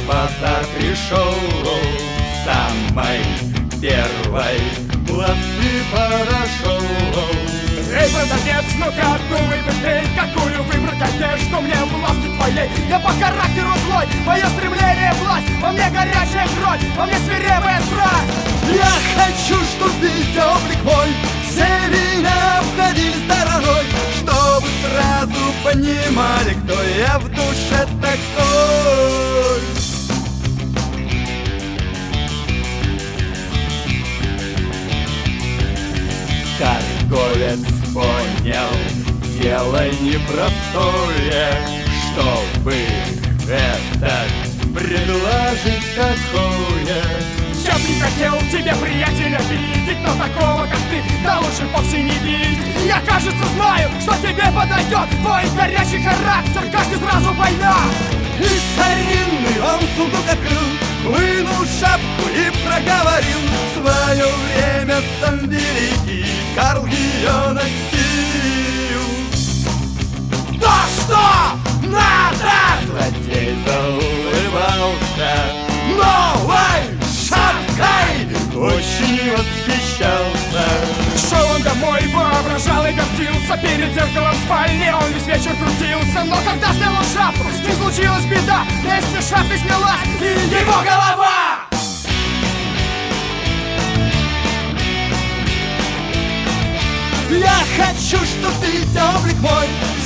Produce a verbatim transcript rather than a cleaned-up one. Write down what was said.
базар пришел самой первой лавки прошел. Эй, продавец, ну-ка думай быстрей, какую выбрать одежду мне в лавке твоей. Я по характеру злой, мое стремление власть, во мне горячая кровь, во мне свирепая страсть. Я хочу, чтоб весь облик мой все меня обходили стороной, чтобы сразу понимали, кто я в душе такой. Торговец понял, дело непростое, чтобы это предложить такое. Я бы не хотел тебе, приятеля, видеть, но такого, как ты, да лучше вовсе не видеть. Я, кажется, знаю, что тебе подойдет твой горячий характер, каждый сразу война. Из старинный он сундук открыл, вынул шапку и проговорил: свое время сам великий Карл ее носил. Да что надо? Злодей заулыбался новой шапкой, очень восхищался. Шел он домой, воображал и гордился, перед зеркалом в спальне он весь вечер крутился. Но когда снял он шапку, с ним случилась беда, вместе с шапкой снялась и его голова. Я хочу, чтоб ты облик мой